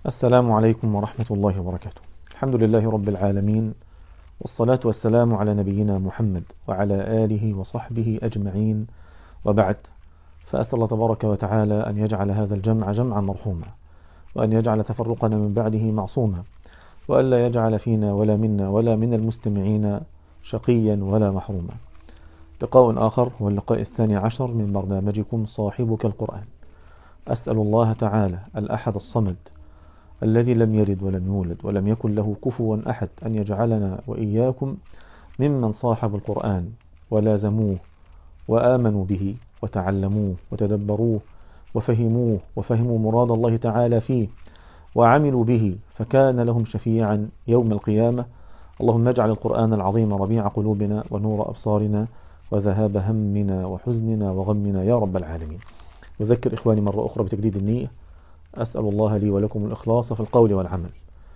السلام عليكم ورحمة الله وبركاته. الحمد لله رب العالمين، والصلاة والسلام على نبينا محمد وعلى آله وصحبه أجمعين، وبعد. فأسأل الله تبارك وتعالى أن يجعل هذا الجمع جمعا مرحوما، وأن يجعل تفرقنا من بعده معصوما، وألا يجعل فينا ولا منا ولا من المستمعين شقيا ولا محروما. لقاء آخر هو اللقاء 12 من برنامجكم صاحبك القرآن. أسأل الله تعالى الأحد الصمد الذي لم يلد ولم يولد ولم يكن له كفوا أحد أن يجعلنا وإياكم ممن صاحبوا القرآن ولازموه وآمنوا به وتعلموه وتدبروه وفهموا مراد الله تعالى فيه وعملوا به فكان لهم شفيعا يوم القيامة. اللهم اجعل القرآن العظيم ربيع قلوبنا ونور أبصارنا وذهاب همنا وحزننا وغمنا يا رب العالمين. أذكر إخواني مرة أخرى بتجديد النية. أسأل الله لي ولكم الإخلاص في القول والعمل،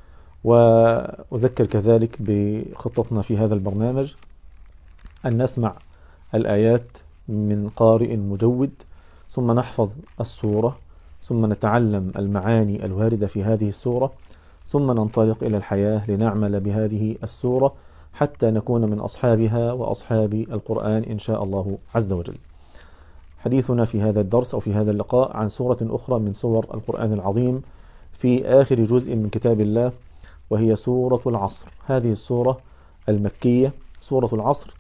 وأذكر كذلك بخطتنا في هذا البرنامج أن نسمع الآيات من قارئ مجود، ثم نحفظ السورة، ثم نتعلم المعاني الواردة في هذه السورة، ثم ننطلق إلى الحياة لنعمل بهذه السورة حتى نكون من أصحابها وأصحاب القرآن إن شاء الله عز وجل. حديثنا في هذا الدرس أو في هذا اللقاء عن سورة أخرى من سور القرآن العظيم في آخر جزء من كتاب الله، وهي سورة العصر. هذه السورة المكية، سورة العصر،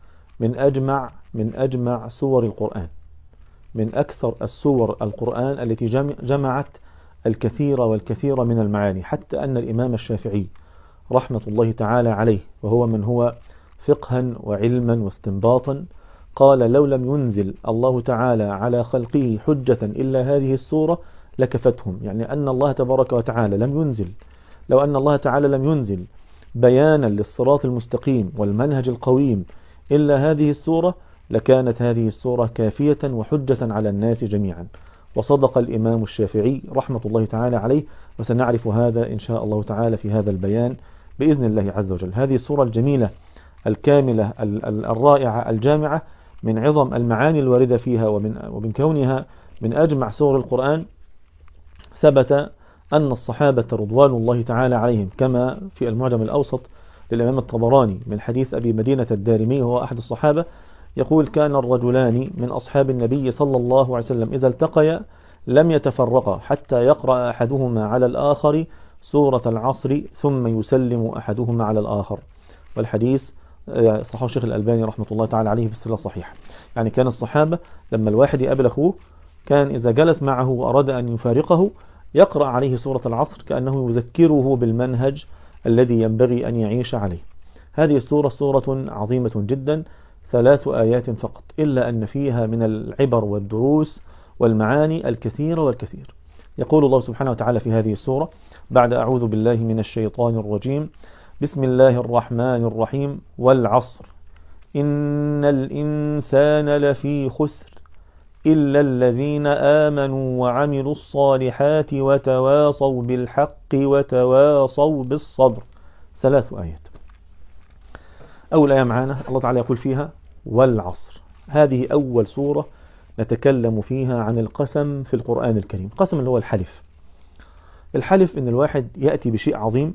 من أجمع سور القرآن، من أكثر السور القرآن التي جمعت الكثير من المعاني، حتى أن الإمام الشافعي رحمة الله تعالى عليه، وهو من هو فقها وعلما واستنباطا، قال لو لم ينزل الله تعالى على خلقه حجة إلا هذه السورة لكفتهم. يعني أن الله تبارك وتعالى لو أن الله تعالى لم ينزل بيانا للصراط المستقيم والمنهج القويم إلا هذه السورة لكانت هذه السورة كافية وحجة على الناس جميعا. وصدق الإمام الشافعي رحمة الله تعالى عليه، وسنعرف هذا إن شاء الله تعالى في هذا البيان بإذن الله عز وجل. هذه السورة الجميلة الكاملة الرائعة الجامعة من عظم المعاني الواردة فيها ومن كونها من أجمع سور القرآن، ثبت أن الصحابة رضوان الله تعالى عليهم كما في المعجم الأوسط للإمام الطبراني من حديث أبي مدينة الدارمي وهو أحد الصحابة، يقول كان الرجلان من أصحاب النبي صلى الله عليه وسلم إذا التقيا لم يتفرقا حتى يقرأ أحدهما على الآخر سورة العصر ثم يسلم أحدهما على الآخر. والحديث صححه الشيخ الألباني رحمة الله تعالى عليه في السلسلة الصحيحة. يعني كان الصحابة لما الواحد يقابل أخوه كان إذا جلس معه وأراد أن يفارقه يقرأ عليه سورة العصر كأنه يذكره بالمنهج الذي ينبغي أن يعيش عليه. هذه السورة سورة عظيمة جدا، 3 آيات فقط، إلا أن فيها من العبر والدروس والمعاني الكثير. يقول الله سبحانه وتعالى في هذه السورة بعد أعوذ بالله من الشيطان الرجيم: بسم الله الرحمن الرحيم: والعصر إن الإنسان لفي خسر إلا الذين آمنوا وعملوا الصالحات وتواصوا بالحق وتواصوا بالصبر. 3 آيات. أول آية معانا الله تعالى يقول فيها والعصر. هذه أول سورة نتكلم فيها عن القسم في القرآن الكريم. القسم اللي هو الحلف إن الواحد يأتي بشيء عظيم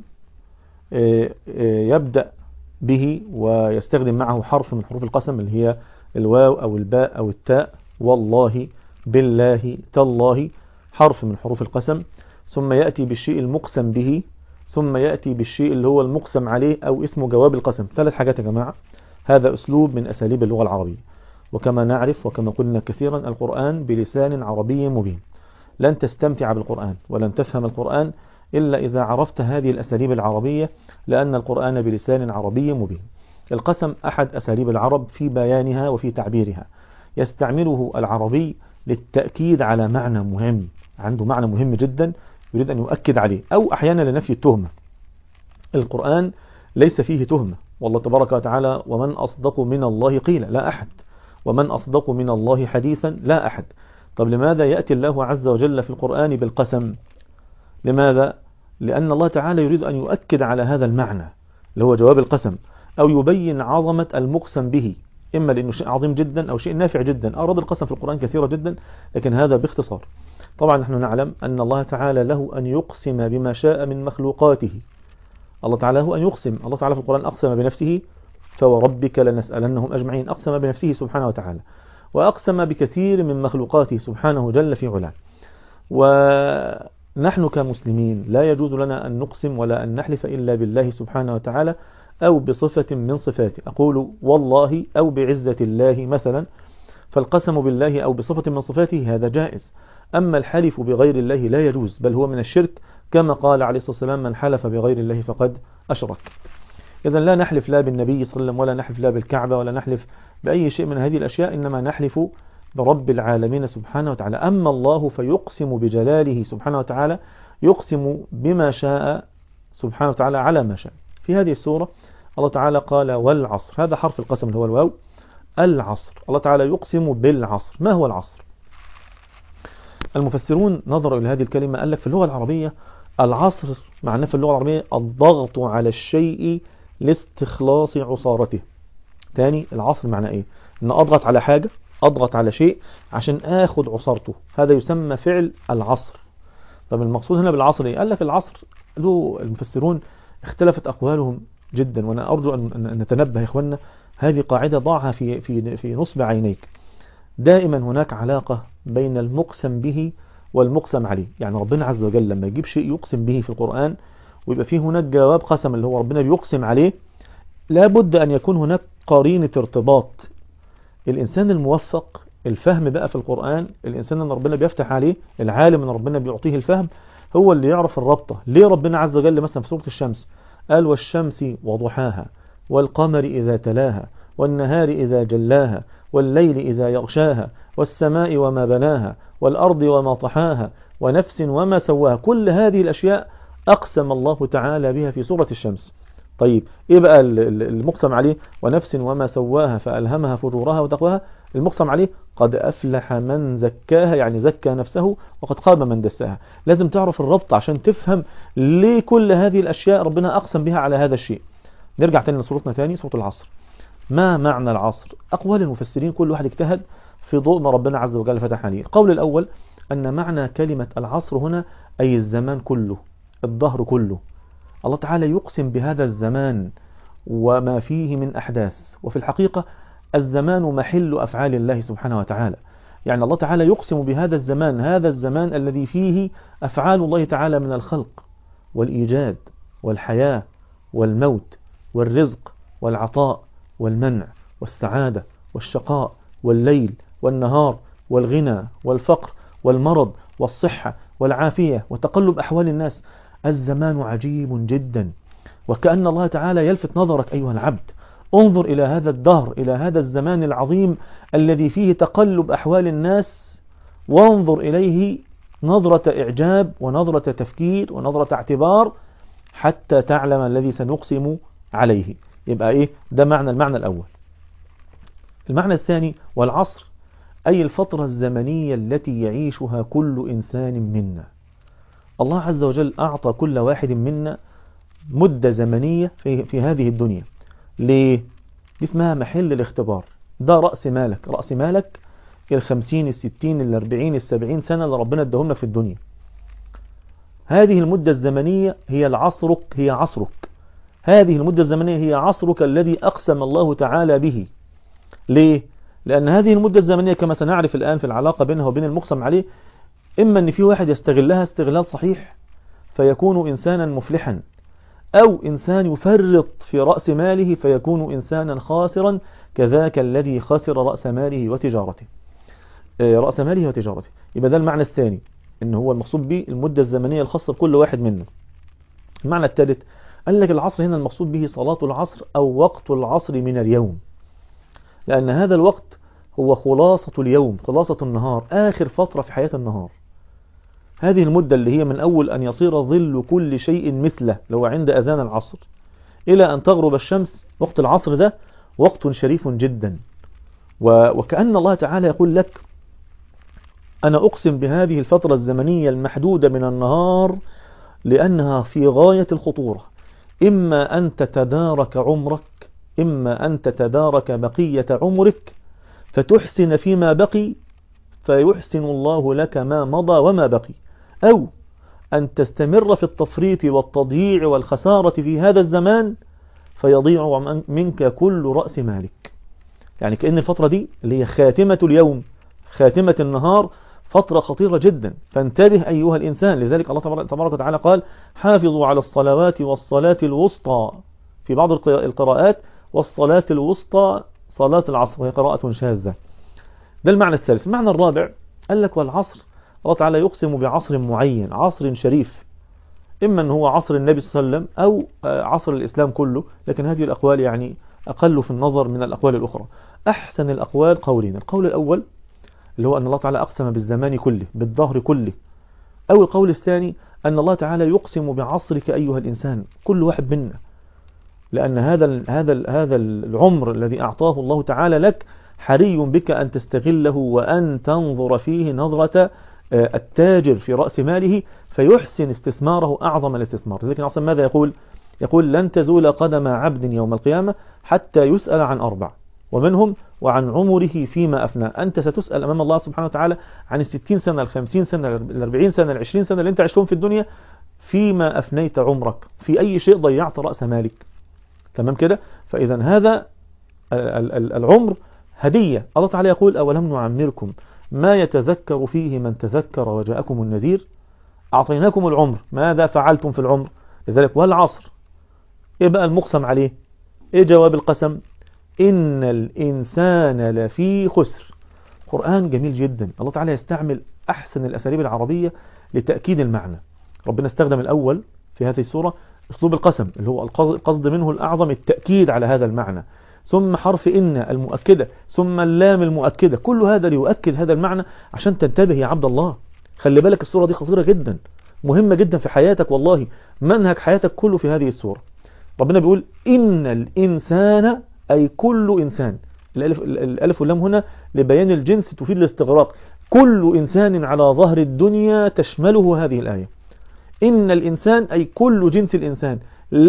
يبدأ به ويستخدم معه حرف من حروف القسم اللي هي الواو أو الباء أو التاء، والله، بالله، تالله، حرف من حروف القسم، ثم يأتي بالشيء المقسم به، ثم يأتي بالشيء اللي هو المقسم عليه أو اسمه جواب القسم. 3 حاجات يا جماعة. هذا أسلوب من أساليب اللغة العربية، وكما نعرف وكما قلنا كثيرا القرآن بلسان عربي مبين. لن تستمتع بالقرآن ولن تفهم القرآن إلا إذا عرفت هذه الأساليب العربية، لأن القرآن بلسان عربي مبين. القسم أحد أساليب العرب في بيانها وفي تعبيرها، يستعمله العربي للتأكيد على معنى مهم، عنده معنى مهم جدا يريد أن يؤكد عليه، أو أحيانا لنفي التهمة. القرآن ليس فيه تهمة، والله تبارك وتعالى: ومن أصدق من الله قيلا، لا أحد. ومن أصدق من الله حديثا، لا أحد. طب لماذا يأتي الله عز وجل في القرآن بالقسم؟ لماذا؟ لأن الله تعالى يريد أن يؤكد على هذا المعنى اللي هو جواب القسم، أو يبين عظمة المقسم به، إما لأنه شيء عظيم جدا أو شيء نافع جدا. أراد القسم في القرآن كثيرة جدا، لكن هذا باختصار. طبعا نحن نعلم أن الله تعالى له أن يقسم بما شاء من مخلوقاته. الله تعالى له أن يقسم. الله تعالى في القرآن أقسم بنفسه فوربك لنسألنهم أجمعين. أقسم بنفسه سبحانه وتعالى، وأقسم بكثير من مخلوقاته سبحانه جل في علاه. ونحن كمسلمين لا يجوز لنا أن نقسم ولا أن نحلف إلا بالله سبحانه وتعالى أو بصفة من صفاته. أقول والله أو بعزة الله مثلا، فالقسم بالله أو بصفة من صفاته هذا جائز. أما الحلف بغير الله لا يجوز، بل هو من الشرك، كما قال عليه الصلاة والسلام: من حلف بغير الله فقد أشرك. إذن لا نحلف لا بالنبي صلى الله عليه وسلم، ولا نحلف لا بالكعبة، ولا نحلف بأي شيء من هذه الأشياء، إنما نحلف برب العالمين سبحانه وتعالى. أما الله فيقسم بجلاله سبحانه وتعالى، يقسم بما شاء سبحانه وتعالى على ما شاء. في هذه السورة الله تعالى قال: والعصر. هذا حرف القسم اللي هو الواو. العصر، الله تعالى يقسم بالعصر. ما هو العصر؟ المفسرون نظروا إلى هذه الكلمة، قال لك في اللغة العربية العصر معناه في اللغة العربية الضغط على الشيء لاستخلاص عصارته. تاني، العصر معناه ايه؟ ان اضغط على حاجة، اضغط على شيء عشان اخد عصارته، هذا يسمى فعل العصر. طب المقصود هنا بالعصر ايه؟ قال لك العصر له المفسرون اختلفت اقوالهم جدا، وانا ارجو ان نتنبه يا اخواننا. هذه قاعدة ضعها في نصب عينيك. دائما هناك علاقة بين المقسم به والمقسم عليه. يعني ربنا عز وجل لما يجيب شيء يقسم به في القرآن ويبقى فيه هناك جواب قسم اللي هو ربنا بيقسم عليه، لابد أن يكون هناك قرينة ارتباط. الإنسان الموفق الفهم بقى في القرآن، الإنسان اللي ربنا بيفتح عليه، العالم اللي ربنا بيعطيه الفهم، هو اللي يعرف الربطة. ليه ربنا عز وجل مثلا في سورة الشمس قال: والشمس وضحاها والقمر إذا تلاها والنهار إذا جلاها والليل إذا يغشاها والسماء وما بناها والأرض وما طحاها ونفس وما سواها. كل هذه الأشياء أقسم الله تعالى بها في سورة الشمس. طيب إيه بقى المقسم عليه؟ ونفس وما سواها فألهمها فجورها وتقواها. المقسم عليه: قد أفلح من زكاها، يعني زكى نفسه، وقد خاب من دساها. لازم تعرف الربط عشان تفهم ليه كل هذه الأشياء ربنا أقسم بها على هذا الشيء. نرجع تاني لصورتنا تاني، سورة العصر. ما معنى العصر؟ أقوال المفسرين كل واحد اجتهد في ضوء ما ربنا عز وجل فتح عليه. القول الأول أن معنى كلمة العصر هنا أي الزمان كله، الدهر كله. الله تعالى يقسم بهذا الزمان وما فيه من أحداث، وفي الحقيقة الزمان محل أفعال الله سبحانه وتعالى. يعني الله تعالى يقسم بهذا الزمان، هذا الزمان الذي فيه أفعال الله تعالى من الخلق والإيجاد والحياة والموت والرزق والعطاء والمنع والسعادة والشقاء والليل والنهار والغنى والفقر والمرض والصحة والعافية وتقلب أحوال الناس. الزمان عجيب جدا، وكأن الله تعالى يلفت نظرك أيها العبد: انظر إلى هذا الدهر، إلى هذا الزمان العظيم الذي فيه تقلب أحوال الناس، وانظر إليه نظرة إعجاب ونظرة تفكير ونظرة اعتبار حتى تعلم الذي سنقسم عليه. يبقى إيه ده المعنى الأول. المعنى الثاني: والعصر أي الفترة الزمنية التي يعيشها كل إنسان منا. الله عز وجل أعطى كل واحد منا مدة زمنية في هذه الدنيا. ليه؟ دي اسمها محل الاختبار. ده رأس مالك 50 60 40 70 سنة اللي ربنا اداهم لك في الدنيا. هذه المدة الزمنية هي عصرك. هذه المدة الزمنية هي عصرك الذي أقسم الله تعالى به. ليه؟ لأن هذه المدة الزمنية كما سنعرف الآن في العلاقة بينها وبين المقسم عليه، إما أن في واحد يستغلها استغلال صحيح فيكون إنسانا مفلحا، أو إنسان يفرط في رأس ماله فيكون إنسانا خاسرا، كذاك الذي خسر رأس ماله وتجارته. يبقى ده المعنى الثاني، إن هو المقصود به المدة الزمنية الخاصة بكل واحد منا. المعنى الثالث قال لك العصر هنا المقصود به صلاة العصر أو وقت العصر من اليوم، لأن هذا الوقت هو خلاصة اليوم، خلاصة النهار، آخر فترة في حياة النهار. هذه المدة اللي هي من أول أن يصير ظل كل شيء مثله لو عند أذان العصر إلى أن تغرب الشمس، وقت العصر ده وقت شريف جدا. وكأن الله تعالى يقول لك: أنا أقسم بهذه الفترة الزمنية المحدودة من النهار لأنها في غاية الخطورة. إما أن تتدارك عمرك، إما أن تتدارك بقية عمرك فتحسن فيما بقي فيحسن الله لك ما مضى وما بقي، أو أن تستمر في التفريط والتضييع والخسارة في هذا الزمان فيضيع منك كل رأس مالك. يعني كأن الفترة دي اللي هي خاتمة اليوم، خاتمة النهار، فترة خطيرة جدا، فانتبه أيها الإنسان. لذلك الله تبارك وتعالى قال: حافظوا على الصلوات والصلاة الوسطى، في بعض القراءات والصلاة الوسطى صلاة العصر، وهي قراءة شاذة. ده المعنى الثالث. المعنى الرابع قال لك: والعصر الله تعالى يقسم بعصر معين، عصر شريف، إما أن هو عصر النبي صلى الله عليه وسلم أو عصر الإسلام كله، لكن هذه الأقوال يعني أقل في النظر من الأقوال الأخرى. أحسن الأقوال قولين: القول الأول اللي هو أن الله تعالى أقسم بالزمان كله، بالدهر كله، أو القول الثاني أن الله تعالى يقسم بعصرك أيها الإنسان، كل واحد منا، لأن هذا العمر الذي أعطاه الله تعالى لك حري بك أن تستغله وأن تنظر فيه نظرة التاجر في رأس ماله فيحسن استثماره أعظم الاستثمار. لذلك أصلا ماذا يقول؟ يقول: لن تزول قدم عبد يوم القيامة حتى يسأل عن 4، ومنهم وعن عمره فيما أفنى. أنت ستسأل أمام الله سبحانه وتعالى عن 60 سنة، 50 سنة، 40 سنة، 20 سنة اللي أنت عشتهم في الدنيا، فيما أفنيت عمرك، في أي شيء ضيعت رأس مالك. تمام كده؟ فإذا هذا العمر هدية. الله تعالى يقول: أولم نعمركم ما يتذكر فيه من تذكر وجاءكم النذير. أعطيناكم العمر، ماذا فعلتم في العمر؟ لذلك والعصر، إيه بقى المقسم عليه؟ إيه جواب القسم؟ إن الإنسان لفي خسر. قرآن جميل جدا، الله تعالى يستعمل أحسن الأساليب العربية لتأكيد المعنى. ربنا استخدم الأول في هذه السورة أسلوب القسم، اللي هو القصد منه الأعظم التأكيد على هذا المعنى، ثم حرف إن المؤكدة، ثم اللام المؤكدة، كل هذا ليؤكد هذا المعنى عشان تنتبه يا عبد الله. خلي بالك السورة دي خطيرة جدا، مهمة جدا في حياتك، والله منهج حياتك كله في هذه السورة. ربنا بيقول: إن الإنسان، أي كل إنسان. الألف واللام هنا لبيان الجنس تفيد الاستغراق، كل إنسان على ظهر الدنيا تشمله هذه الآية. إن الإنسان أي كل جنس الإنسان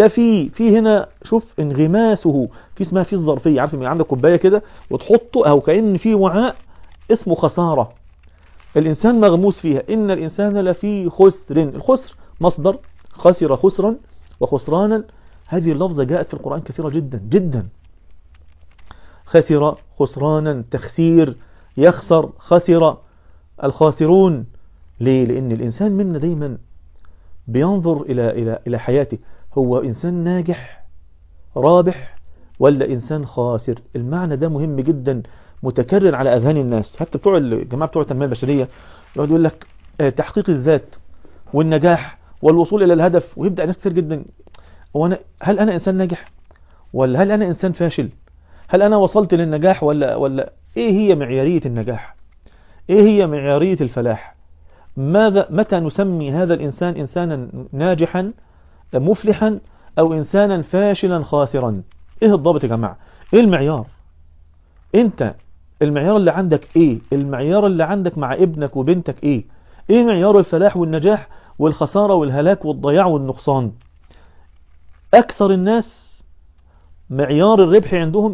في هنا شوف انغماسه في اسمها في الظرفية. عارف عندك كوباية كده وتحطه أو كأن في وعاء اسمه خسارة، الإنسان مغموس فيها. إن الإنسان لفي خسر، الخسر مصدر خسر خسرا وخسرانا، هذه اللفظة جاءت في القرآن كثيرة جدا جدا. خسر، خسرانا، تخسير، يخسر، خسر، الخاسرون. ليه؟ لأن الإنسان منا دايما بينظر إلى حياته، هو إنسان ناجح رابح ولا إنسان خاسر؟ المعنى ده مهم جدا، متكرر على أذهان الناس، حتى بتوع الجماعة بتوع التنمية البشرية يقعد يقول لك تحقيق الذات والنجاح والوصول إلى الهدف، ويبدأ ناس كتير جدا: هل أنا إنسان ناجح ولا هل أنا إنسان فاشل؟ هل أنا وصلت للنجاح ولا إيه هي معيارية النجاح؟ إيه هي معيارية الفلاح؟ متى نسمي هذا الإنسان إنسانا ناجحا مفلحا أو إنسانا فاشلا خاسرا؟ إيه الضابط يا جماعة؟ إيه المعيار؟ أنت المعيار اللي عندك إيه؟ المعيار اللي عندك مع ابنك وبنتك إيه؟ إيه معيار الفلاح والنجاح والخسارة والهلاك والضياع والنقصان؟ أكثر الناس معيار الربح عندهم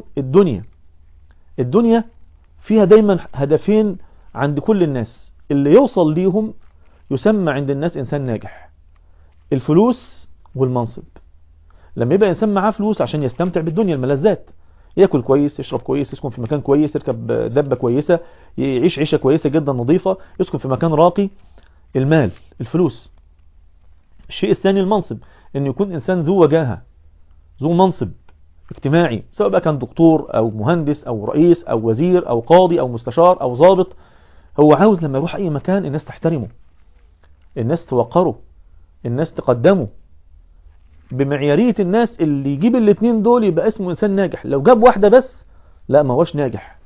الدنيا فيها دايما هدفين عند كل الناس، اللي يوصل ليهم يسمى عند الناس إنسان ناجح: الفلوس والمنصب. لما يبقى إنسان معاه فلوس عشان يستمتع بالدنيا، الملذات، يأكل كويس، يشرب كويس، يسكن في مكان كويس، يركب دبة كويسة، يعيش عيشة كويسة جدا نظيفة، يسكن في مكان راقي. المال، الفلوس. الشيء الثاني المنصب، إنه يكون إنسان ذو وجاهة، ذو منصب اجتماعي، سواء بقى كان دكتور أو مهندس أو رئيس أو وزير أو قاضي أو مستشار أو ضابط. هو عاوز لما يروح أي مكان الناس تحترمه، الناس توقره، الناس تقدمه بمعيارية الناس. اللي يجيب الاثنين دول يبقى اسمه إنسان ناجح. لو جاب واحدة بس لا، ما هوش ناجح.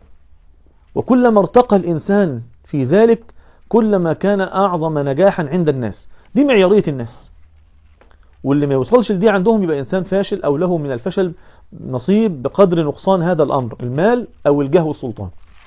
وكلما ارتقى الإنسان في ذلك كلما كان أعظم نجاحا عند الناس. دي معيارية الناس، واللي ما يوصلش لدي عندهم يبقى إنسان فاشل أو له من الفشل نصيب بقدر نقصان هذا الأمر، المال أو الجاه والسلطان.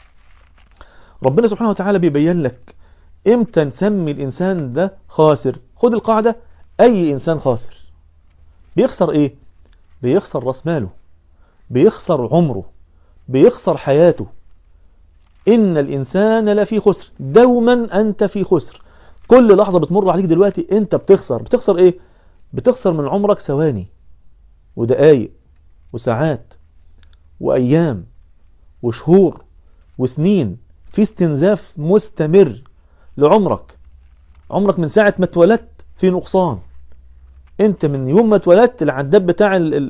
ربنا سبحانه وتعالى بيبين لك امتى نسمي الإنسان ده خاسر. خد القاعدة: أي إنسان خاسر بيخسر إيه؟ بيخسر رأس ماله، بيخسر عمره، بيخسر حياته. إن الإنسان لفي خسر، دوما أنت في خسر. كل لحظة بتمر عليك دلوقتي أنت بتخسر إيه؟ بتخسر من عمرك ثواني ودقايق وساعات وأيام وشهور وسنين، في استنزاف مستمر لعمرك. عمرك من ساعة ما اتولدت في نقصان. انت من يوم ما اتولدت العداد بتاع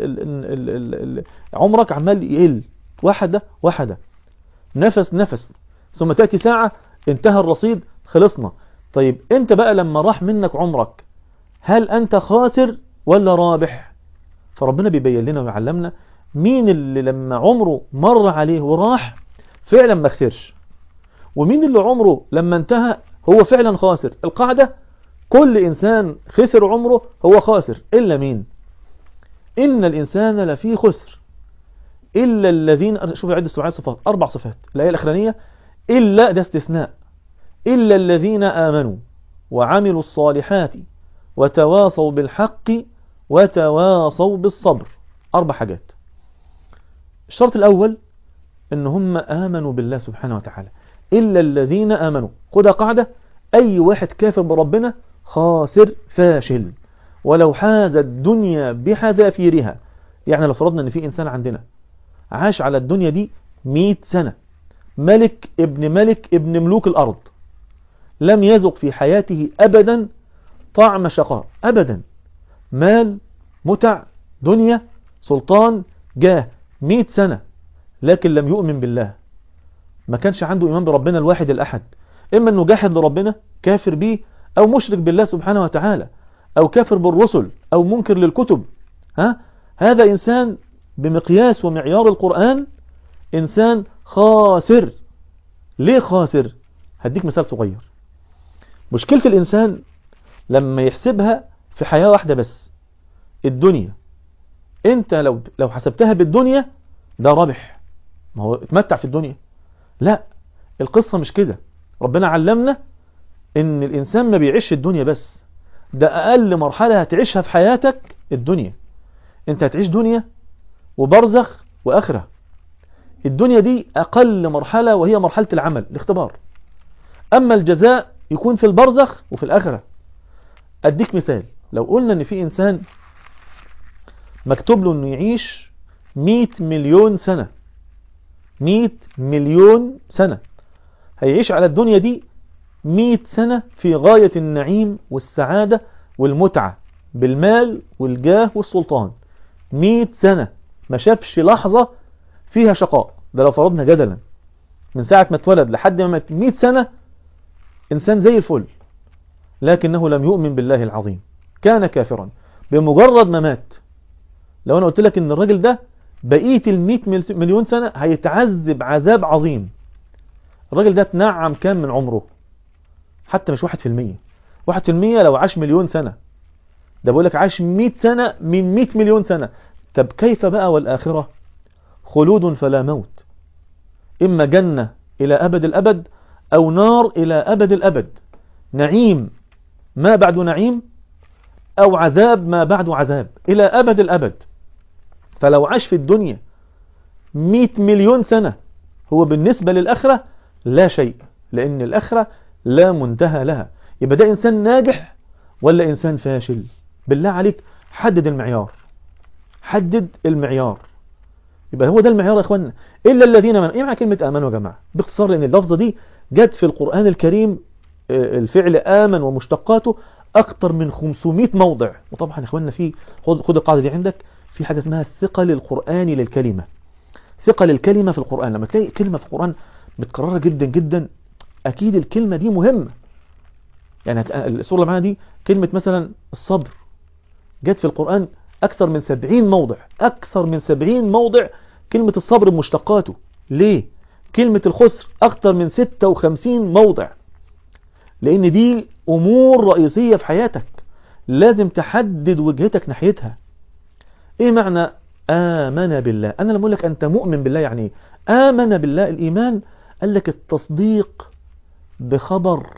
عمرك عمال يقل، واحدة، نفس، ثم تأتي ساعة انتهى الرصيد، خلصنا. طيب انت بقى لما راح منك عمرك، هل انت خاسر ولا رابح؟ فربنا بيبين لنا ويعلمنا مين اللي لما عمره مر عليه وراح فعلا ما خسرش، ومين اللي عمره لما انتهى هو فعلا خاسر. القاعدة كل إنسان خسر عمره هو خاسر، إلا مين؟ إن الإنسان لفي خسر إلا الذين، شوف عد السبع صفات، 4 صفات. الآية الأخرانية إلا ده استثناء، إلا الذين آمنوا وعملوا الصالحات وتواصوا بالحق وتواصوا بالصبر. 4 حاجات. الشرط الأول إن هم آمنوا بالله سبحانه وتعالى. إلا الذين آمنوا، خدها قاعدة، أي واحد كافر بربنا خاسر فاشل، ولو حاز الدنيا بحذافيرها. يعني لو فرضنا أن في إنسان عندنا عاش على الدنيا دي 100 سنة، ملك ابن ملوك الأرض، لم يذق في حياته أبدا طعم شقاء أبدا، مال، متع، دنيا، سلطان، جاه، 100 سنة، لكن لم يؤمن بالله، ما كانش عنده إيمان بربنا الواحد الأحد. إما أنه جاحد لربنا كافر به، أو مشرك بالله سبحانه وتعالى، أو كافر بالرسل، أو منكر للكتب. هذا إنسان بمقياس ومعيار القرآن إنسان خاسر. ليه خاسر؟ هديك مثال صغير. مشكلة الإنسان لما يحسبها في حياة واحدة بس، الدنيا. أنت لو حسبتها بالدنيا ده ربح، ما هو اتمتع في الدنيا. لا، القصة مش كده. ربنا علمنا ان الانسان ما بيعيش الدنيا بس، ده اقل مرحلة هتعيشها في حياتك الدنيا. انت هتعيش دنيا وبرزخ واخرة. الدنيا دي اقل مرحلة، وهي مرحلة العمل، الاختبار. اما الجزاء يكون في البرزخ وفي الاخرة. اديك مثال، لو قلنا ان في انسان مكتوب له انه يعيش 100 مليون سنة، 100 مليون سنة، هيعيش على الدنيا دي 100 سنة في غاية النعيم والسعادة والمتعة بالمال والجاه والسلطان. 100 سنة ما شافش لحظة فيها شقاء. ده لو فرضنا جدلا من ساعة ما اتولد لحد ما مات 100 سنة إنسان زي الفل، لكنه لم يؤمن بالله العظيم، كان كافرا. بمجرد ما مات، لو أنا قلت لك إن الراجل ده بقية 100 مليون سنة هيتعذب عذاب عظيم، الراجل ده تنعم كام من عمره؟ حتى مش 1%. 1% لو عاش مليون سنة، ده بقول لك عاش 100 سنة من 100 مليون سنة. طب كيف بقى والآخرة؟ خلود فلا موت، إما جنة إلى أبد الأبد، أو نار إلى أبد الأبد، نعيم ما بعد نعيم، أو عذاب ما بعد عذاب إلى أبد الأبد. فلو عاش في الدنيا 100 مليون سنة، هو بالنسبة للآخرة لا شيء، لأن الآخرة لا منتهى لها. يبقى ده إنسان ناجح ولا إنسان فاشل؟ بالله عليك حدد المعيار، حدد المعيار. يبقى هو ده المعيار يا إخوانا. إلا الذين من، إيه معنى كلمة آمنوا يا جماعة؟ باختصار، لأن اللفظة دي جت في القرآن الكريم، الفعل آمن ومشتقاته أكتر من 500 موضع. وطبعا يا إخوانا في، خد القاعدة دي عندك، في حاجة اسمها الثقل القرآني للكلمة. ثقل الكلمة في القرآن، لما تلاقي كلمة في القرآن متكررة جدا جدا، أكيد الكلمة دي مهمة. يعني السورة اللي معانا دي كلمة مثلا الصبر جت في القرآن أكثر من 70 موضع، أكثر من 70 موضع كلمة الصبر بمشتقاته. ليه؟ كلمة الخسر أكثر من 56 موضع، لأن دي أمور رئيسية في حياتك لازم تحدد وجهتك ناحيتها. إيه معنى آمن بالله؟ أنا لما أقول لك أنت مؤمن بالله يعني إيه؟ آمن بالله، الإيمان قال لك التصديق بخبر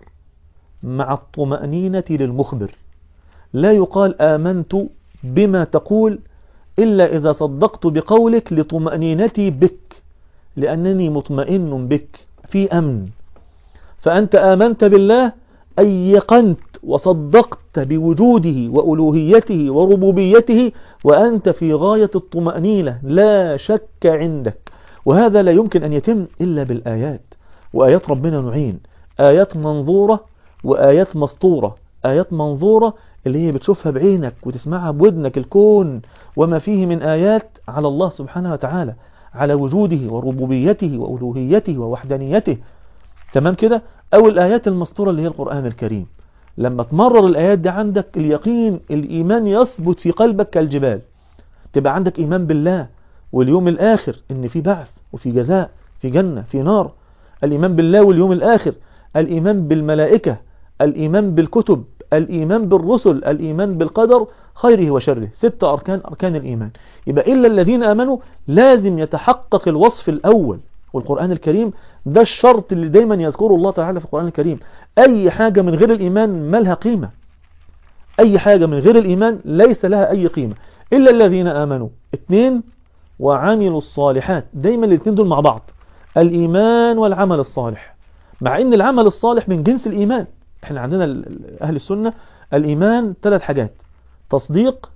مع الطمأنينة للمخبر. لا يقال آمنت بما تقول إلا إذا صدقت بقولك لطمأنينتي بك، لأنني مطمئن بك. في أمن. فأنت آمنت بالله، أيقنت وصدقت بوجوده وألوهيته وربوبيته، وأنت في غاية الطمأنينة لا شك عندك. وهذا لا يمكن أن يتم إلا بالآيات. وآيات ربنا نوعين: آيات منظورة وآيات مسطورة. آيات منظورة اللي هي بتشوفها بعينك وتسمعها بودنك، الكون وما فيه من آيات على الله سبحانه وتعالى، على وجوده وربوبيته وألوهيته ووحدانيته. تمام كده؟ أو الآيات المسطورة اللي هي القرآن الكريم. لما تمرر الآيات دي عندك، اليقين الإيمان يثبت في قلبك كالجبال. تبقى عندك إيمان بالله واليوم الآخر، إن في بعث وفي جزاء، في جنة في نار. الإيمان بالله واليوم الآخر، الإيمان بالملائكة، الإيمان بالكتب، الإيمان بالرسل، الإيمان بالقدر خيره وشره. 6 أركان، أركان الإيمان. يبقى إلا الذين آمنوا لازم يتحقق الوصف الأول. والقرآن الكريم ده الشرط اللي دايما يذكره الله تعالى في القرآن الكريم. أي حاجة من غير الإيمان ما لها قيمة. أي حاجة من غير الإيمان ليس لها أي قيمة. إلا الذين آمنوا 2 وعملوا الصالحات. دايما الاثنين دول مع بعض، الإيمان والعمل الصالح، مع أن العمل الصالح من جنس الإيمان. احنا عندنا أهل السنة الإيمان 3 حاجات: تصديق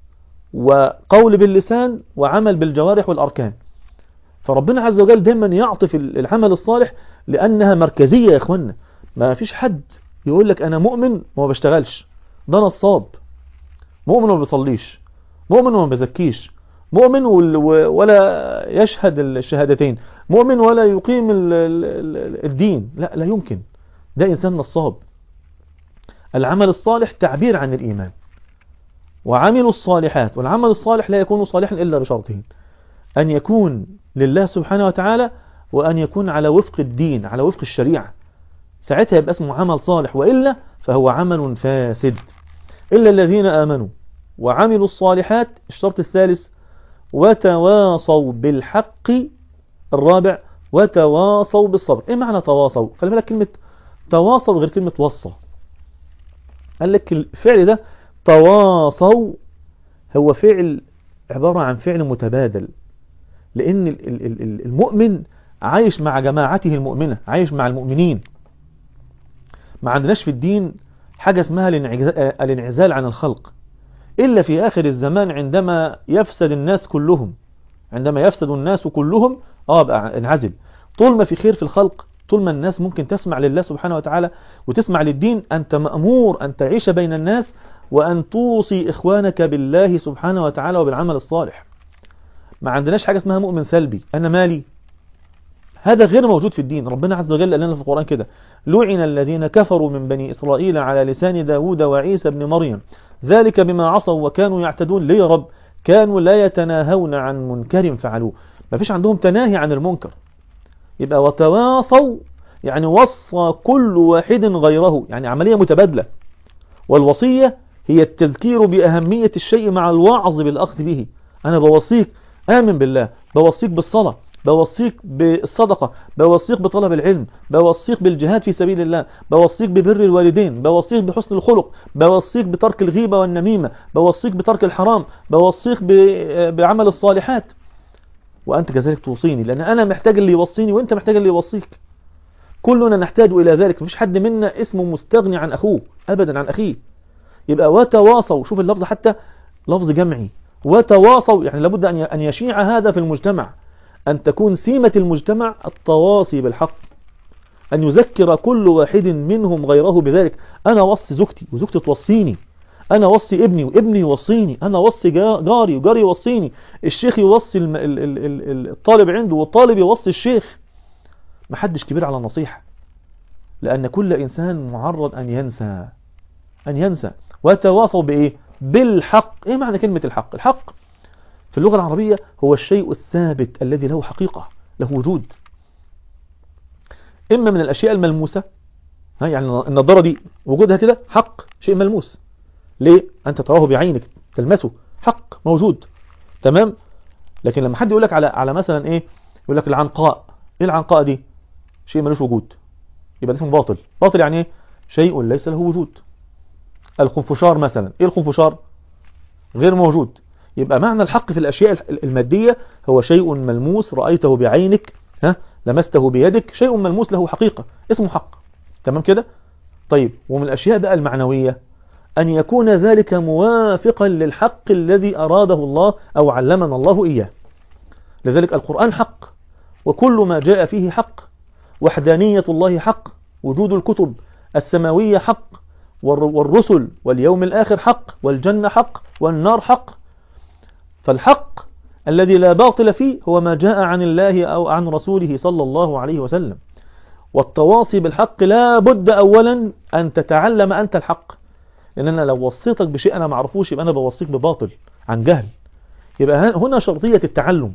وقول باللسان وعمل بالجوارح والأركان. فربنا عز وجل دايما يعطف العمل الصالح لأنها مركزية يا إخوانا. ما فيش حد يقول لك أنا مؤمن وما بشتغلش، ده نصاب. مؤمن وما بيصليش، مؤمن وما بزكيش، مؤمن ولا يشهد الشهادتين، مؤمن ولا يقيم الدين. لا، لا يمكن، ده إنسان نصاب. العمل الصالح تعبير عن الإيمان. وعملوا الصالحات، والعمل الصالح لا يكون صالحا إلا بشرطين: أن يكون لله سبحانه وتعالى، وأن يكون على وفق الدين، على وفق الشريعة. ساعتها يبقى اسمه عمل صالح، وإلا فهو عمل فاسد. إلا الذين آمنوا وعملوا الصالحات. الشرط الثالث: وتواصوا بالحق. الرابع: وتواصوا بالصبر. إيه معنى تواصوا؟ خلي بالك، كلمة تواصوا غير كلمة وصى. قال لك الفعل ده تواصوا هو فعل عبارة عن فعل متبادل، لأن المؤمن عايش مع جماعته المؤمنة، عايش مع المؤمنين. ما عندناش في الدين حاجة اسمها الانعزال عن الخلق إلا في آخر الزمان، عندما يفسد الناس كلهم. عندما يفسد الناس كلهم بقى انعزل. طول ما في خير في الخلق، طول ما الناس ممكن تسمع لله سبحانه وتعالى وتسمع للدين، أنت مأمور أن تعيش بين الناس وأن توصي إخوانك بالله سبحانه وتعالى وبالعمل الصالح. ما عندناش حاجة اسمها مؤمن سلبي، أنا مالي. هذا غير موجود في الدين. ربنا عز وجل قال لنا في القرآن كده: لعن الذين كفروا من بني إسرائيل على لسان داود وعيسى بن مريم ذلك بما عصوا وكانوا يعتدون. ليه يا رب؟ كانوا لا يتناهون عن منكر فعلوه. ما فيش عندهم تناهي عن المنكر. يبقى وتواصوا يعني وصى كل واحد غيره، يعني عملية متبادلة. والوصية هي التذكير بأهمية الشيء مع الوعظ بالأخذ به. أنا بوصيك آمن بالله، بوصيك بالصلاة، بوصيك بالصدقة، بوصيك بطلب العلم، بوصيك بالجهاد في سبيل الله، بوصيك ببر الوالدين، بوصيك بحسن الخلق، بوصيك بترك الغيبة والنميمة، بوصيك بترك الحرام، بوصيك بعمل الصالحات. وأنت كذلك توصيني، لأن أنا محتاج اللي يوصيني وأنت محتاج اللي يوصيك. كلنا نحتاج إلى ذلك. مفيش حد منا اسمه مستغني عن أخوه أبدا، عن أخيه. يبقى وتواصوا، شوف اللفظ حتى لفظ جمعي. وتواصوا يعني لابد أن يشيع هذا في المجتمع، أن تكون سيمة المجتمع التواصي بالحق، أن يذكر كل واحد منهم غيره بذلك. أنا وصي زوجتي وزوجتي توصيني، أنا وصي ابني وابني يوصيني، أنا وصي جاري وجاري يوصيني، الشيخ يوصي الطالب عنده والطالب يوصي الشيخ. محدش كبير على النصيحة، لأن كل إنسان معرض أن ينسى. وتواصوا بإيه؟ بالحق. إيه معنى كلمة الحق؟ الحق في اللغة العربية هو الشيء الثابت الذي له حقيقة، له وجود. إما من الأشياء الملموسة، يعني النظارة دي وجودها كده حق، شيء ملموس. ليه؟ أنت تراه بعينك، تلمسه، حق موجود. تمام؟ لكن لما حد يقول لك على مثلا إيه، يقول لك العنقاء. إيه العنقاء دي؟ شيء ملوش وجود، يبقى اسمه باطل. باطل يعني إيه؟ شيء ليس له وجود. الخنفشار مثلا، إيه الخنفشار؟ غير موجود. يبقى معنى الحق في الأشياء المادية هو شيء ملموس رأيته بعينك، لمسته بيدك شيء ملموس له حقيقة اسمه حق. تمام كده؟ طيب، ومن الأشياء بقى المعنوية أن يكون ذلك موافقا للحق الذي أراده الله أو علمنا الله إياه. لذلك القرآن حق، وكل ما جاء فيه حق، وحدانية الله حق، وجود الكتب السماوية حق، والرسل واليوم الآخر حق، والجنة حق، والنار حق. فالحق الذي لا باطل فيه هو ما جاء عن الله أو عن رسوله صلى الله عليه وسلم. والتواصي بالحق لا بد أولا أن تتعلم أنت الحق، لأن أنا لو وصيتك بشيء أنا معرفوش يبقى أنا بوصيك بباطل عن جهل. يبقى هنا شرطية التعلم،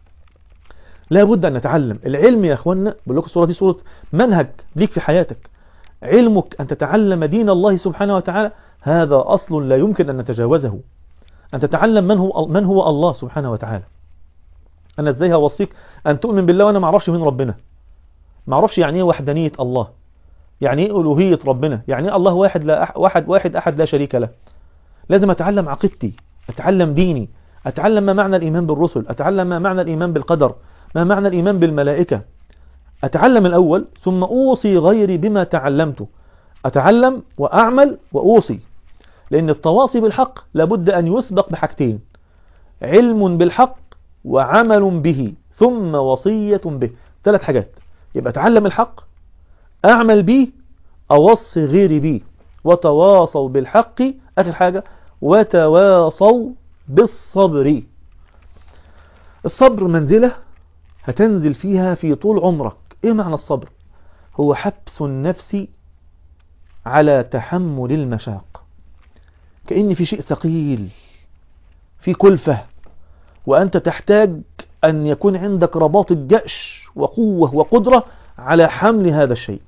لا بد أن نتعلم. العلم يا أخوانا، بقول لكم الصورة دي صورة منهج ليك في حياتك. علمك أن تتعلم دين الله سبحانه وتعالى، هذا أصل لا يمكن أن نتجاوزه. أن تتعلم من هو الله سبحانه وتعالى. أنا إزاي هوصيك أن تؤمن بالله وأنا ما أعرفش من ربنا، ما أعرفش يعني إيه وحدانية الله، يعني إيه ألوهية ربنا، يعني إيه الله واحد لا واحد أحد لا شريك له. لازم أتعلم عقيدتي، أتعلم ديني، أتعلم ما معنى الإيمان بالرسل، أتعلم ما معنى الإيمان بالقدر، ما معنى الإيمان بالملائكة. أتعلم الأول ثم أوصي غيري بما تعلمته. أتعلم وأعمل وأوصي، لأن التواصي بالحق لابد أن يسبق بحاجتين: علم بالحق، وعمل به، ثم وصية به. 3 حاجات. يبقى أتعلم الحق، أعمل به، أوصي غيري به. وتواصوا بالحق، آخر حاجة، وتواصوا بالصبر. الصبر منزلة هتنزل فيها في طول عمرك. إيه معنى الصبر؟ هو حبس النفس على تحمل المشاق، كأن في شيء ثقيل، في كلفة، وأنت تحتاج أن يكون عندك رباط الجأش وقوة وقدرة على حمل هذا الشيء.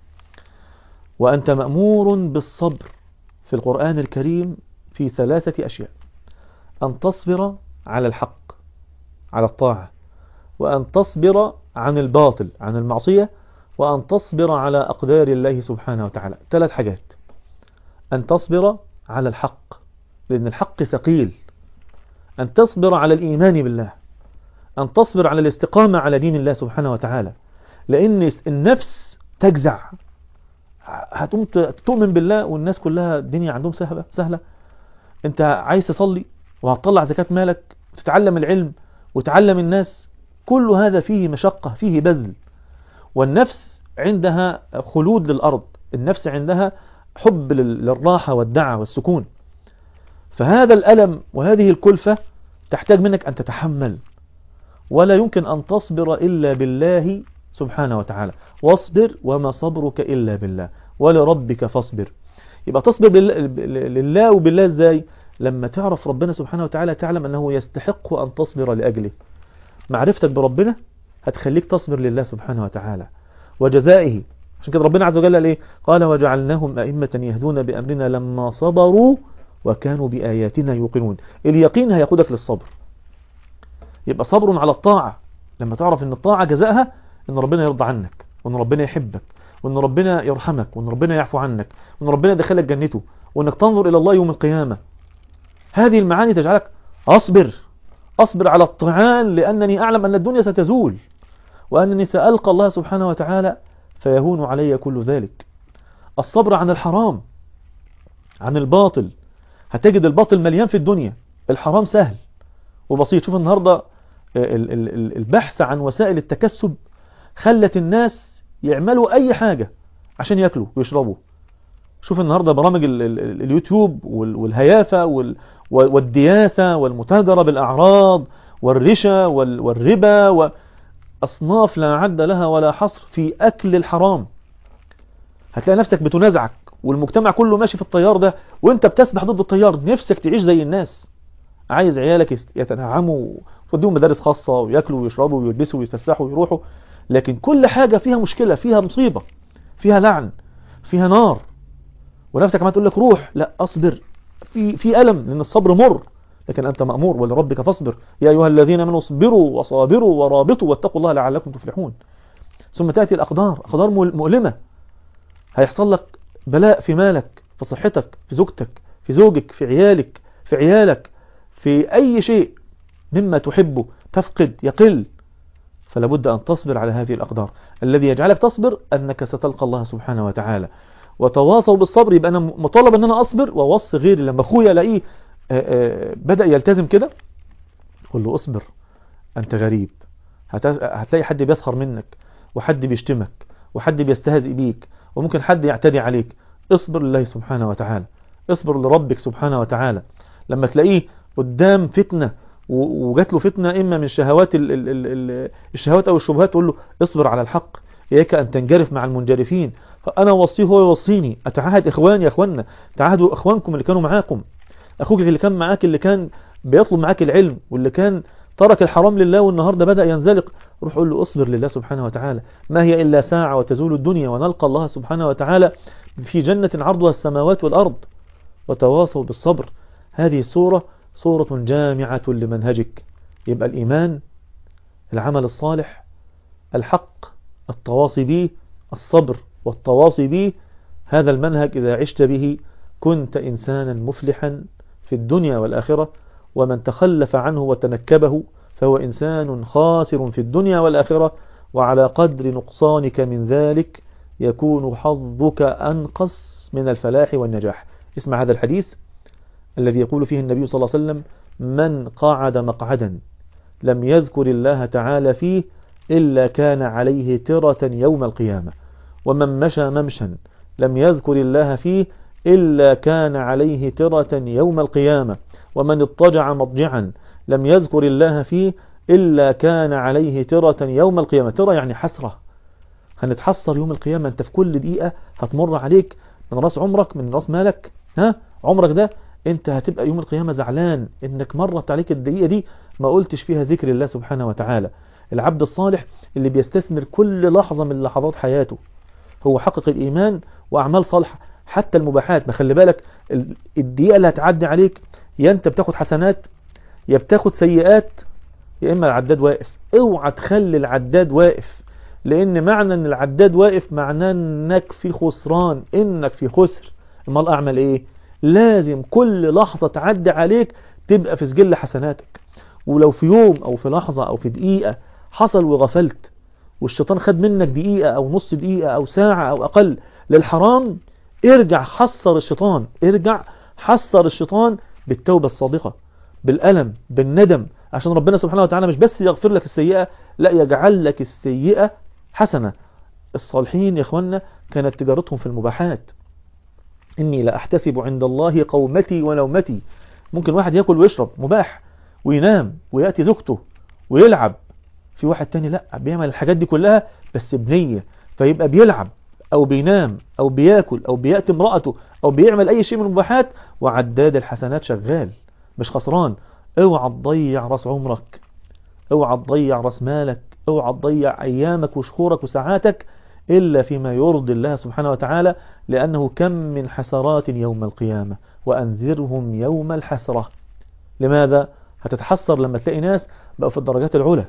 وأنت مأمور بالصبر في القرآن الكريم في 3 أشياء: أن تصبر على الحق، على الطاعة، وأن تصبر عن الباطل، عن المعصية، وأن تصبر على أقدار الله سبحانه وتعالى. 3 حاجات. أن تصبر على الحق، لأن الحق ثقيل. أن تصبر على الإيمان بالله، أن تصبر على الاستقامة على دين الله سبحانه وتعالى، لأن النفس تجزع. هتقوم تؤمن بالله والناس كلها الدنيا عندهم سهلة. أنت عايز تصلي وهتطلع زكاة مالك وتتعلم العلم وتعلم الناس، كل هذا فيه مشقة، فيه بذل. والنفس عندها خلود للأرض، النفس عندها حب للراحة والدعة والسكون. فهذا الألم وهذه الكلفة تحتاج منك أن تتحمل، ولا يمكن أن تصبر إلا بالله سبحانه وتعالى. واصبر وما صبرك إلا بالله ولربك فاصبر. يبقى تصبر لله وبالله إزاي؟ لما تعرف ربنا سبحانه وتعالى تعلم أنه يستحق أن تصبر لأجله. معرفتك بربنا هتخليك تصبر لله سبحانه وتعالى وجزائه. عشان كده ربنا عز وجل قال إيه؟ قال وجعلناهم أئمة يهدون بأمرنا لما صبروا وكانوا بآياتنا يوقنون. اليقين هيقودك للصبر. يبقى صبر على الطاعة، لما تعرف ان الطاعة جزائها ان ربنا يرضى عنك، وان ربنا يحبك، وان ربنا يرحمك، وان ربنا يعفو عنك، وان ربنا يدخلك جنته، وانك تنظر الى الله يوم القيامة. هذه المعاني تجعلك أصبر على الطعان، لأنني أعلم أن الدنيا ستزول، وأنني سألقى الله سبحانه وتعالى فيهون علي كل ذلك. الصبر عن الحرام، عن الباطل. هتجد الباطل مليان في الدنيا، الحرام سهل وبسيط. شوف النهاردة البحث عن وسائل التكسب خلت الناس يعملوا أي حاجة عشان يأكلوا ويشربوا. شوف النهاردة برامج اليوتيوب والهيافة والدياثة والمتاجرة بالأعراض والرشا والربا وأصناف لا عد لها ولا حصر في أكل الحرام. هتلاقي نفسك بتنازعك والمجتمع كله ماشي في التيار ده وانت بتسبح ضد التيار. نفسك تعيش زي الناس، عايز عيالك يتنعموا وتوديهم مدارس خاصة ويأكلوا ويشربوا ويلبسوا ويتفسحوا ويروحوا، لكن كل حاجة فيها مشكلة، فيها مصيبة، فيها لعن، فيها نار، ونفسك ما تقول لك روح، لا أصبر، في ألم، لأن الصبر مر، لكن أنت مأمور ولربك فاصبر يا أيها الذين آمنوا اصبروا وصابروا ورابطوا واتقوا الله لعلكم تفلحون. ثم تأتي أقدار مؤلمة، هيحصل لك بلاء في مالك، في صحتك، في زوجتك، في زوجك، في عيالك، في عيالك، في أي شيء مما تحبه تفقد، يقل. فلا بد أن تصبر على هذه الأقدار. الذي يجعلك تصبر أنك ستلقى الله سبحانه وتعالى. وتواصوا بالصبر، يبقى أنا مطالب أن أنا أصبر وأوصي غيري. لما أخويا ألاقيه بدأ يلتزم كده، قل له أصبر، أنت غريب، هتلاقي حد بيسخر منك، وحد بيشتمك، وحد بيستهزئ بيك، وممكن حد يعتدي عليك. اصبر لله سبحانه وتعالى، اصبر لربك سبحانه وتعالى. لما تلاقيه قدام فتنة وجات له فتنة إما من شهوات الشهوات أو الشبهات، تقول له اصبر على الحق، إياك أن تنجرف مع المنجرفين. فأنا وصيه هو يوصيني. أتعاهد إخواني يا أخوانا، تعاهدوا إخوانكم اللي كانوا معاكم، أخوك اللي كان معاك، اللي كان بيطلب معاك العلم، واللي كان ترك الحرام لله والنهاردة بدأ ينزلق، روح قول له اصبر لله سبحانه وتعالى. ما هي إلا ساعة وتزول الدنيا ونلقى الله سبحانه وتعالى في جنة عرضها السماوات والأرض. وتواصوا بالصبر. هذه صورة جامعة لمنهجك. يبقى الإيمان، العمل الصالح، الحق، التواصي به، الصبر والتواصي به. هذا المنهج إذا عشت به كنت إنسانا مفلحا في الدنيا والآخرة. ومن تخلف عنه وتنكبه فهو إنسان خاسر في الدنيا والآخرة. وعلى قدر نقصانك من ذلك يكون حظك أنقص من الفلاح والنجاح. اسمع هذا الحديث الذي يقول فيه النبي صلى الله عليه وسلم: من قعد مقعدا لم يذكر الله تعالى فيه إلا كان عليه ترة يوم القيامة، ومن مشى ممشا لم يذكر الله فيه إلا كان عليه ترة يوم القيامة، ومن اضطجع مضجعا لم يذكر الله فيه إلا كان عليه ترة يوم القيامة. ترى يعني حسرة، هنتحسر يوم القيامة. انت في كل دقيقة هتمر عليك من راس عمرك، من راس مالك، عمرك ده انت هتبقى يوم القيامة زعلان انك مرت عليك الدقيقة دي ما قلتش فيها ذكر الله سبحانه وتعالى. العبد الصالح اللي بيستثمر كل لحظة من لحظات حياته هو حقق الإيمان وأعمال صالحة، حتى المباحات. ما خلي بالك الدقيقة اللي هتعدي عليك يا انت بتاخد حسنات يا بتاخد سيئات، يا اما العداد واقف. اوعى تخلي العداد واقف، لان معنى ان العداد واقف معناه انك في خسران، انك في خسر. امال اعمل ايه؟ لازم كل لحظة تعدي عليك تبقى في سجل حسناتك. ولو في يوم او في لحظة او في دقيقة حصل وغفلت والشيطان خد منك دقيقة او نص دقيقة او ساعة او اقل للحرام، ارجع حصر الشيطان، ارجع حصر الشيطان بالتوبة الصادقة، بالألم، بالندم، عشان ربنا سبحانه وتعالى مش بس يغفر لك السيئة، لا يجعل لك السيئة حسنة. الصالحين يا اخوانا كانت تجارتهم في المباحات. إني لا أحتسب عند الله قومتي ونومتي. ممكن واحد يأكل ويشرب مباح وينام ويأتي زوجته ويلعب. في واحد تاني لا، بيعمل الحاجات دي كلها بس بنية، فيبقى بيلعب أو بينام أو بيأكل أو بيأتي امرأته أو بيعمل أي شيء من المباحات وعداد الحسنات شغال، مش خسران. اوعى تضيع راس عمرك، اوعى تضيع راس مالك، اوعى تضيع أيامك وشهورك وساعاتك إلا فيما يرضي الله سبحانه وتعالى، لأنه كم من حسرات يوم القيامة وأنذرهم يوم الحسرة. لماذا؟ هتتحسر لما تلاقي ناس بقوا في الدرجات العلى.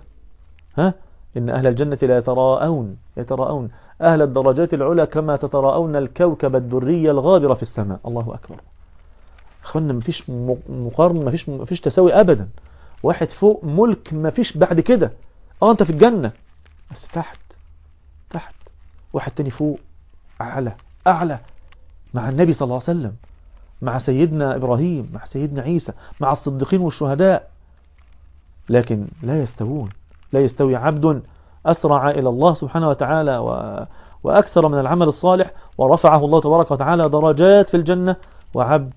إن أهل الجنة لا يتراءون أهل الدرجات العلى كما تتراءون الكوكب الدري الغابر في السماء. الله أكبر. أخوانا مفيش مقارنة، مفيش تساوي أبدا. واحد فوق ملك مفيش بعد كده. أنت في الجنة بس تحت. واحد تاني فوق أعلى مع النبي صلى الله عليه وسلم، مع سيدنا إبراهيم، مع سيدنا عيسى، مع الصديقين والشهداء. لكن لا يستوي عبد أسرع إلى الله سبحانه وتعالى وأكثر من العمل الصالح ورفعه الله تبارك وتعالى درجات في الجنة، وعبد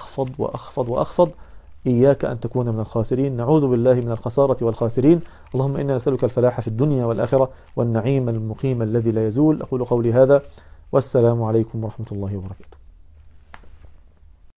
أخفض. إياك أن تكون من الخاسرين. نعوذ بالله من الخسارة والخاسرين. اللهم إنا نسألك الفلاح في الدنيا والآخرة والنعيم المقيم الذي لا يزول. أقول قولي هذا والسلام عليكم ورحمة الله وبركاته.